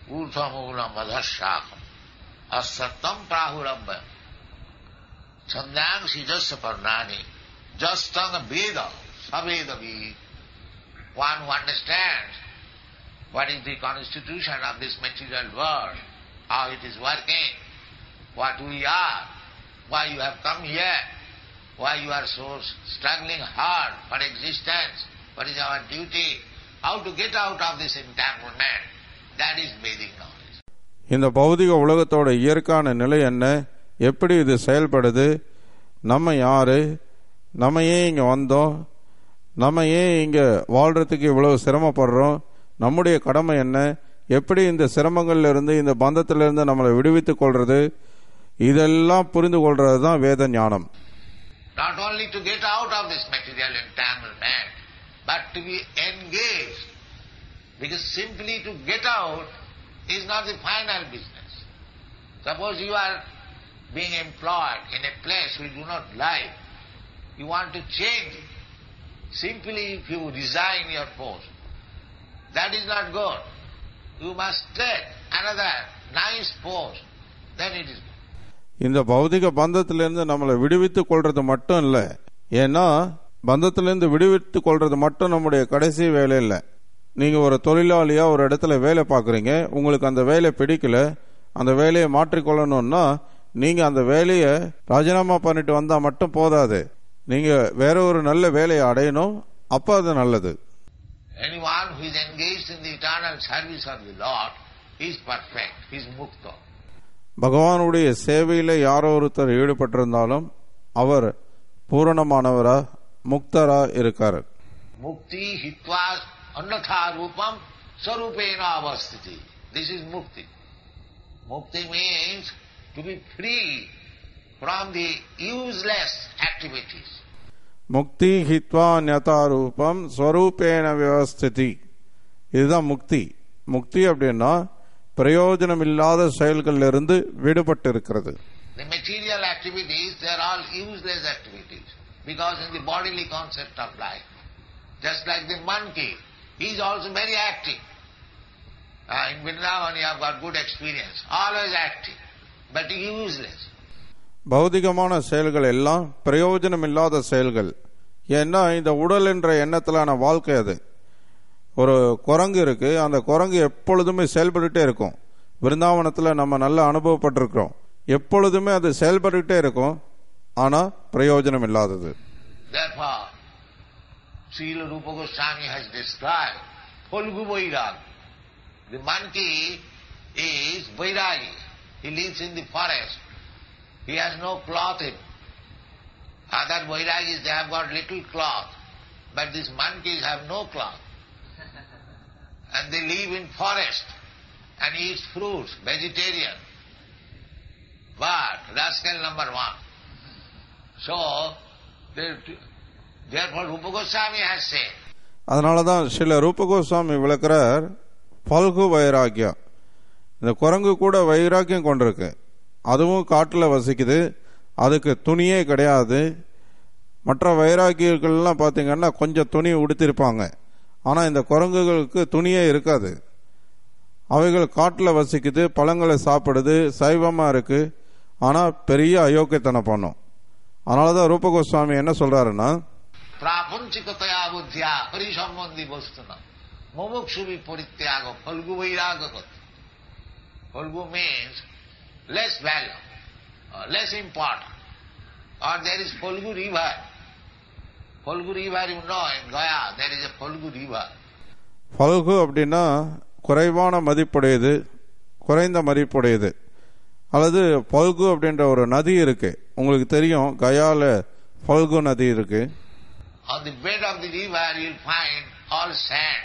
Asattam prahurabba Chandang sijasya parnani Justanga Veda Saveda vi. One who understands what is the constitution of this material world, how it is working, what we are, why you have come here, why you are so struggling hard for existence, what is our duty, how to get out of this entanglement, that is Vedic knowledge. இந்த பௌதிக உலகத்தோட இயற்கையான நிலை என்ன, எப்படி இது செயல்படுது, நம்ம யாரு, நம்ம ஏன் இங்க வந்தோம், நம்ம ஏன் இங்க வாழ்றதுக்கு இவ்வளவு சிரமப்படுறோம், நம்முடைய கடமை என்ன, எப்படி இந்த சிரமங்கள்ல இருந்து இந்த பந்தத்தில இருந்து நம்மளை விடுவித்துக் கொள்றது, இதெல்லாம் புரிந்து கொள்றது தான் வேத ஞானம். Not only to get out of this material entanglement, but to be engaged, because simply to get out is not the final business. Suppose you are being employed in a place you do not like, you want to change it. Simply if you resign your post, that is not good. You must take another nice post, then it is good. இந்த பௌதிக பந்தத்திலிருந்து நம்மளை விடுவித்து கொள்றது மட்டும் இல்லை. ஏன்னா பந்தத்திலிருந்து விடுவித்து கொள்றது மட்டும் நம்முடைய கடைசி வேலை இல்லை. நீங்க ஒரு தொழிலாளியா ஒரு இடத்துல வேலை பார்க்குறீங்க, உங்களுக்கு அந்த வேலை பிடிக்கல, அந்த வேலையை மாற்றிக்கொள்ளணும்னா நீங்க அந்த வேலையை ராஜினாமா பண்ணிட்டு வந்தா மட்டும் போதாது, நீங்க வேற ஒரு நல்ல வேலையை அடையணும். அப்ப அது நல்லது. Anyone who is engaged in the eternal service of the Lord is perfect, is mukta. பகவானுடைய சேவையில யாரோ ஒருத்தர் ஈடுபட்டிருந்தாலும் அவர் பூரணமானவரா முக்தரா இருக்காரு. முக்தி ஹித்வா அன்னதா ரூபம் ஸ்வரூபேன அவஸ்திதி. This is mukti. Mukti means to be free from the useless activities. முக்தி ஹித்வா ஞதா ரூபம் ஸ்வரூபேன வியவஸ்திதி. இதுதான் முக்தி. முக்தி அப்படின்னா பிரயோஜனம் இல்லாத செயல்களில் இருந்து விடுபட்டு இருக்கிறது. The material activities, they are all useless activities because in the bodily concept of life, just like the monkey, he is also very active. Uh, in Vrindavan you have got good experience, always active, but useless. பௌதிகமான செயல்கள் எல்லாம் பிரயோஜனம் இல்லாத செயல்கள். ஏன்னா இந்த உடல் என்ற எண்ணத்திலான வாழ்க்கை அது. ஒரு குரங்கு இருக்கு, அந்த குரங்கு எப்பொழுதுமே செயல்பட்டுட்டே இருக்கும். விருந்தாவனத்தில் நம்ம நல்லா அனுபவப்பட்டிருக்கிறோம். எப்பொழுதுமே அது செயல்பட்டுட்டே இருக்கும், ஆனா பிரயோஜனம் இல்லாதது. Therefore, Srila Rupa Goswami has described Phalgu Vairag. The monkey is Vairagi. He lives in the forest. He has no cloth in. Other Vairagis, they have got little cloth, but these monkeys have no cloth. And they live in forest and eat fruits, vegetarian. But rascal number one. So, therefore Rupa Goswami has said. அதனாலதான் சில ரூப கோஸ்வாமி விளக்குறார் பல்கு வைராக்கியா. இந்த குரங்கு கூட வைராக்கியம் கொண்டிருக்கு. அதுவும் காட்டில் வசிக்குது, அதுக்கு துணியே கிடையாது. மற்ற வைராக்கியர்கள்லாம் பார்த்தீங்கன்னா கொஞ்சம் துணி உடுத்திருப்பாங்க, ஆனால் இந்த குரங்குகளுக்கு துணியே இருக்காது. அவைகள் காட்டில் வசிக்குது, பழங்களை சாப்பிடுது, சைவமாக இருக்கு, ஆனால் பெரிய அயோக்கியத்தனம் பண்ணும். அதனால தான் ரூப கோஸ்வாமி என்ன சொல்றாருன்னா, பிராபஞ்சிகதயா புத்தியா பரிசம்பந்தி வஸ்துனா முமுக்ஷுவி பரித்யாக பல்கு வைராக. பல்கு means less value, uh, less important. Or there is Phalgu river. Phalgu river, you know, in Gaya there is a Phalgu river. பல்கு அப்படின்னா குறைவான மதிப்புடையது, குறைந்த மதிப்புடையது. அல்லது பல்கு அப்படின்ற ஒரு நதி இருக்கு, உங்களுக்கு தெரியும், கயால பல்கு நதி இருக்கு. On the bed of the river you will find all sand,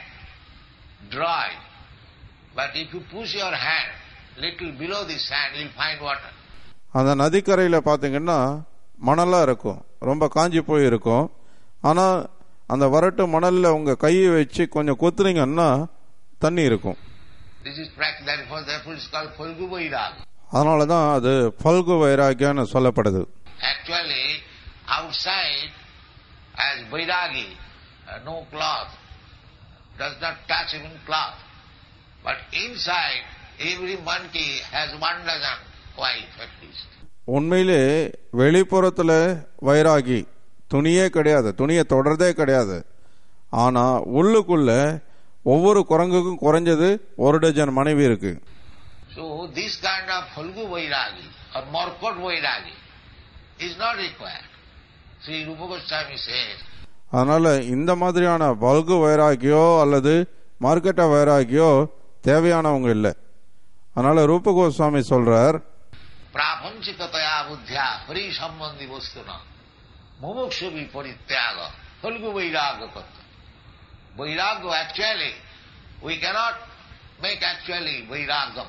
dry. But if you push your hand little below the sand, you will find water. அந்த நதிக்கரையில பாத்தீங்கன்னா மணலா இருக்கும், ரொம்ப காஞ்சி போய் இருக்கும். ஆனா அந்த வரட்டு மணல்ல உங்க கையை வச்சு கொஞ்சம் கொத்துறீங்கன்னா தண்ணி இருக்கும். This is practice, therefore therefore it's called Phalgu Vairag. அதனாலதான் அது பல்கு வைராக்கியம்னு சொல்லப்படுது. Actually outside as Vairagi, uh, no cloth, does not touch even cloth. But inside every monkey has one dozen wife at least. உண்மையிலே வெளிப்புறத்துல வைராகி, துணியே கிடையாது, துணியை தொடர்றதே கிடையாது. ஆனா உள்ளுக்குள்ள ஒவ்வொரு குரங்குக்கும் குறைஞ்சது ஒரு டஜன் மனைவி இருக்கு. So this kind of Phalgu Vairagi or Markot Vairagi is not required. Sri Rupa Goswami says. அதனால இந்த மாதிரியான பல்கு வைராகியோ அல்லது மார்க்கெட்ட வைராகியோ தேவையானவங்க இல்லை. அதனால ரூப கோஸ்வாமி சொல்றார், பிராபஞ்சிகதயா புத்தியா ஹரி சம்பந்தி வஸ்துனா முமுக்ஷுவி பரித்யாக பல்கு வைராக கத்த. Vairagya actually, we cannot make actually vairagam.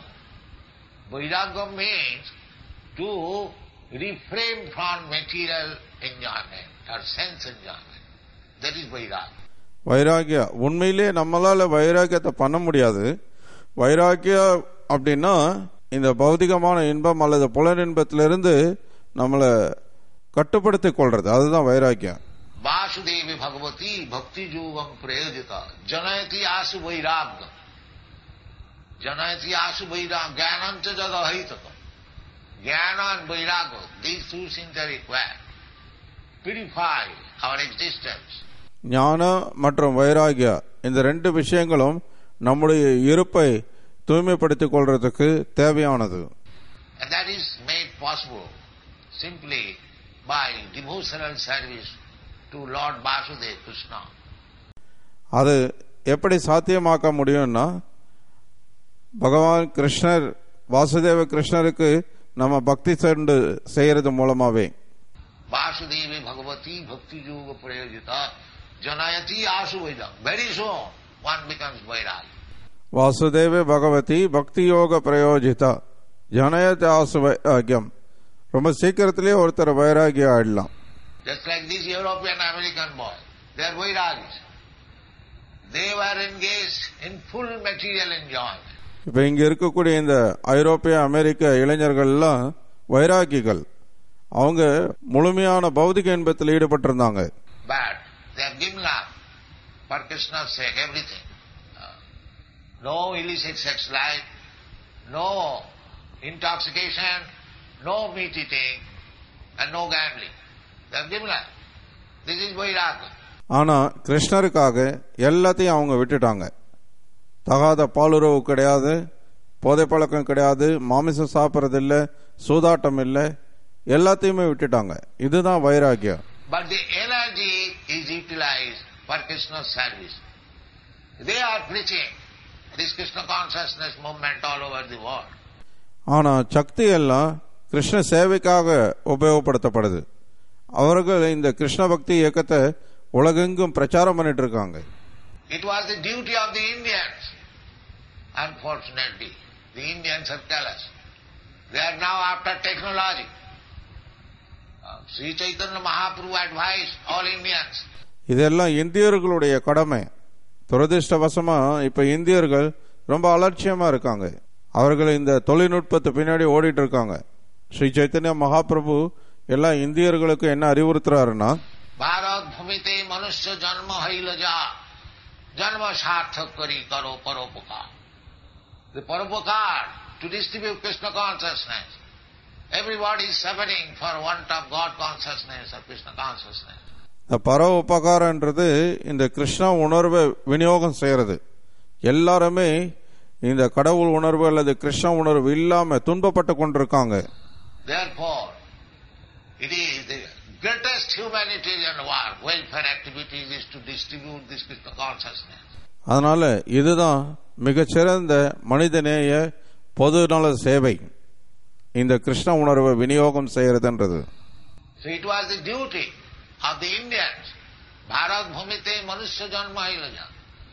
Vairagam means to refrain from material enjoyment or sense enjoyment. That is vairagya. வைராகியா உண்மையிலே நம்மளால வைராக்கியத்தை பண்ண முடியாது. வைராக்கியா அப்படின்னா இந்த பௌதிகமான இன்பம் அல்லது புலன் இன்பத்திலிருந்து நம்மளை கட்டுப்படுத்திக் கொள்றது, அதுதான் வைராக்கியம். வாசுதேவி பகவதி பக்தி யோகம் பிரயோஜிதா ஜனயதி ஆசு வைராக்யம். ஜனயதி ஆசு வைராக் ஞானஞ்ச ஜகஹைதகம். Jnana and Vairagya, these two things are required. Purify our existence. ஞான மற்றும் வைராகியா இந்த ரெண்டு விஷயங்களும் நம்முடைய இருப்பை தூய்மைப்படுத்திக் கொள்றதுக்கு தேவையானது. And that is made possible simply by devotional service to Lord Vasudeva Krishna. அது எப்படி சாத்தியமாக்க முடியும்னா பகவான் கிருஷ்ணர் வாசுதேவ கிருஷ்ணருக்கு நம்ம பக்தி சென்று செய்யறது மூலமாவே. வாசுதேவி பகவதி பக்தி யோக பிரயோஜிதா ஜனயதி ஆசு வைதம். Very soon one becomes vairagi. Vasudeva Bhagavathi பக்தி யோக பிரயோஜிதா ஜனயதி ஆசு வைராகியம். ரொம்ப சீக்கிரத்திலேயே ஒருத்தர் வைராகியா ஆயிடலாம். Just like these European American boys, they are vairagis. They were engaged in full material enjoyment. இப்ப இங்க இருக்கக்கூடிய இந்த ஐரோப்பிய அமெரிக்க இளைஞர்கள்லாம் வைராகிகள். அவங்க முழுமையான பௌதிக இன்பத்தில் ஈடுபட்டிருந்தாங்க. But they have given up for Krishna's sake everything. No illicit sex life, no intoxication, no meat eating, and no gambling. They have given up. This is vairagya. ஆனா கிருஷ்ணருக்காக எல்லாத்தையும் அவங்க விட்டுட்டாங்க. தகாத பாலுறவு கிடையாது, போதை பழக்கம் கிடையாது, மாமிசம் சாப்பிட்றது இல்லை, சூதாட்டம் இல்லை, எல்லாத்தையுமே விட்டுட்டாங்க. இதுதான் வைராகியம். But the energy is utilized for Krishna's service. They are preaching this Krishna consciousness movement all over the world. ஆனா சக்தி எல்லாம் கிருஷ்ண சேவைக்காக உபயோகப்படுத்தப்படுது. அவர்கள் இந்த கிருஷ்ண பக்தி இயக்கத்தை உலகெங்கும் பிரச்சாரம் பண்ணிட்டு இருக்காங்க. It was the duty of the Indians. Unfortunately, the Indians are callous. They are now after technology. Uh, Sri Chaitanya Mahaprabhu advised all Indians. இதெல்லாம் இந்தியர்களுடைய கடமை. துரதிருஷ்டவசமா இப்ப இந்தியர்கள் ரொம்ப அலட்சியமா இருக்காங்க. அவர்கள் இந்த தொழில்நுட்பத்தை பின்னாடி ஓடிட்டு இருக்காங்க. ஸ்ரீ சைத்தன்ய மகாபிரபு எல்லா இந்தியர்களுக்கும் என்ன அறிவுறுத்துறாருன்னா, பாரத் பூமிதே மனுஷ்ய ஜன்ம ஹைலஜா ஜன்ம சார்த்தக் கரி கரோ பரோபகார். The paropakar to distribute Krishna consciousness. Everybody is suffering for want of God consciousness or Krishna consciousness. இந்த பரோ உபகாரன்றது இந்த கிருஷ்ண உணர்வை விநியோகம் செய்யறது. எல்லாருமே இந்த கடவுள் உணர்வு அல்லது கிருஷ்ண உணர்வு இல்லாம துன்பப்பட்டு கொண்டிருக்காங்க. Therefore, it is the greatest humanitarian work, welfare activities is to distribute this Krishna consciousness. அதனால இதுதான் மிகச்சிறந்த மனிதநேய பொதுநல சேவை, இந்த கிருஷ்ண உணர்வை விநியோகம் செய்யறதுன்றது. So it was the duty of the Indians. Bharat bhumite manusya janma ilaja.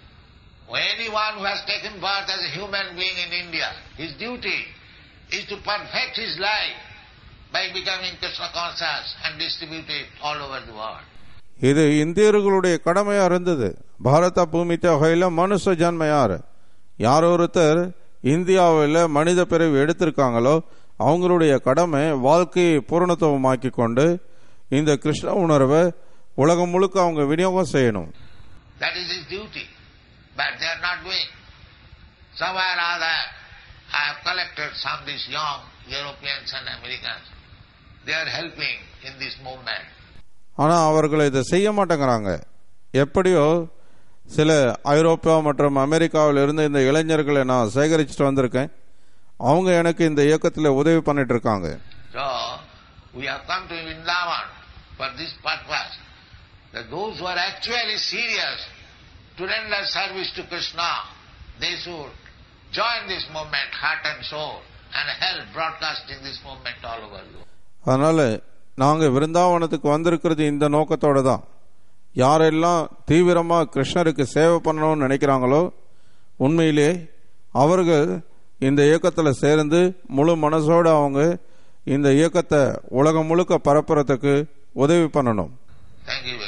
Anyone who has taken birth as a human being in India, his duty is to perfect his life by becoming Krishna conscious and distribute it all over the world. இது இந்தியர்களுடைய கடமையா இருந்தது. பாரத பூமித்த வகையில மனுஷ ஜன்மையார் யார் ஒருத்தர் இந்தியாவில் மனித பிறவி எடுத்திருக்காங்களோ அவங்களுடைய கடமை வாழ்க்கையை பூரணத்துவமாக்கி கொண்டு இந்த கிருஷ்ண உணர்வை உலகம் முழுக்க அவங்க விநியோகம் செய்யணும். That is his duty, but they are not doing. Somewhere or other, I have collected some of these young Europeans and Americans. They are helping in this movement. ஆனா அவர்கள் இதை செய்ய மாட்டேங்கிறாங்க. எப்படியோ சில ஐரோப்பா மற்றும் அமெரிக்காவில் இருந்து இந்த இளைஞர்களை நான் சேகரிச்சுட்டு வந்திருக்கேன். அவங்க எனக்கு இந்த இயக்கத்தில் உதவி பண்ணிட்டு இருக்காங்க. So we have come to Vrindavan for this purpose, that those who are actually serious to render service to Krishna, they should join this movement heart and soul and help broadcasting this movement all over the world. அதனால நாங்க விருந்தாவனத்துக்கு வந்திருக்கிறது இந்த நோக்கத்தோட தான். யாரெல்லாம் தீவிரமா கிருஷ்ணருக்கு சேவை பண்ணணும்னு நினைக்கிறாங்களோ உண்மையிலே அவர்கள் இந்த இயக்கத்தில் சேர்ந்து முழு மனசோட அவங்க இந்த இயக்கத்தை உலகம் முழுக்க பரப்புறதுக்கு உதவி பண்ணணும். Thank you.